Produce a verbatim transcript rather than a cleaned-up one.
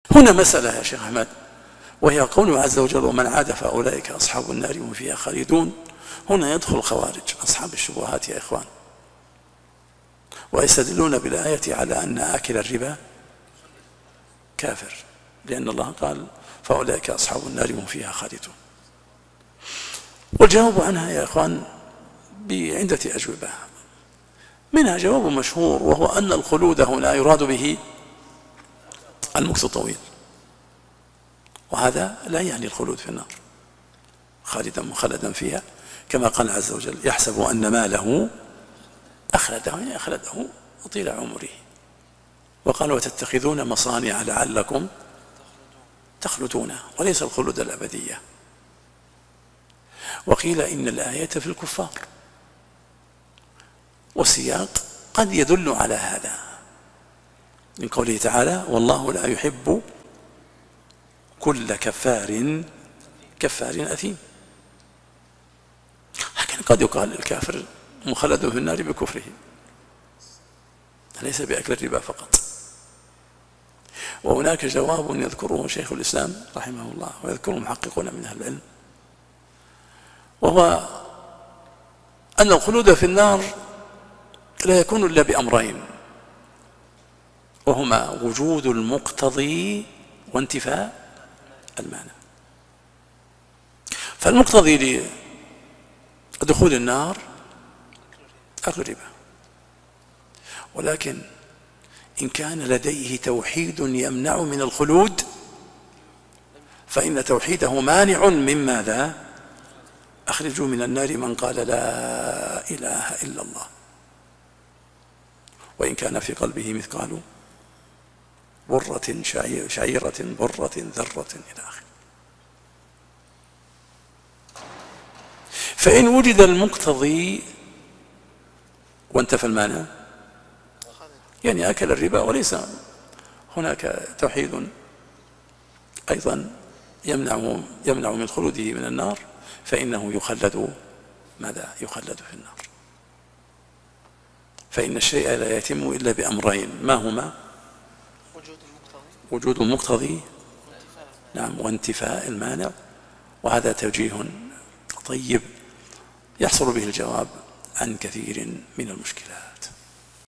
هنا مسألة يا شيخ أحمد، وهي قوله عز وجل ومن عاد فأولئك أصحاب النار هم فيها خالدون. هنا يدخل الخوارج أصحاب الشبهات يا إخوان، ويستدلون بالآية على أن آكل الربا كافر، لأن الله قال فأولئك أصحاب النار هم فيها خالدون. والجواب عنها يا إخوان بعدة أجوبة، منها جواب مشهور وهو أن الخلود هنا يراد به المكث الطويل، وهذا لا يعني الخلود في النار خالدا مخلدا فيها، كما قال عز وجل يحسب أن ماله أخلده، يعني أخلده طيل عمره. وقال وتتخذون مصانع لعلكم تخلدون، وليس الخلود الأبدية. وقيل إن الآية في الكفار، والسياق قد يدل على هذا من قوله تعالى والله لا يحب كل كفار كفار أثيم. لكن قد يقال الكافر مخلد في النار بكفره، ليس بأكل الربا فقط. وهناك جواب يذكره شيخ الإسلام رحمه الله ويذكره محققون من أهل العلم، وهو أن الخلود في النار لا يكون إلا بأمرين، وهما وجود المقتضي وانتفاء المانع. فالمقتضي لدخول النار أكل الربا، ولكن إن كان لديه توحيد يمنع من الخلود فإن توحيده مانع من ماذا؟ أخرجوا من النار من قال لا إله إلا الله وإن كان في قلبه مثقال برة شعيرة برة ذرة إلى آخره. فإن وجد المقتضي وانتفى المانع يعني أكل الربا وليس هناك توحيد أيضا يمنع يمنع من خلوده من النار، فإنه يخلد ماذا؟ يخلد في النار. فإن الشيء لا يتم إلا بأمرين، ما هما؟ وجود المقتضي نعم وانتفاء المانع. وهذا توجيه طيب يحصل به الجواب عن كثير من المشكلات.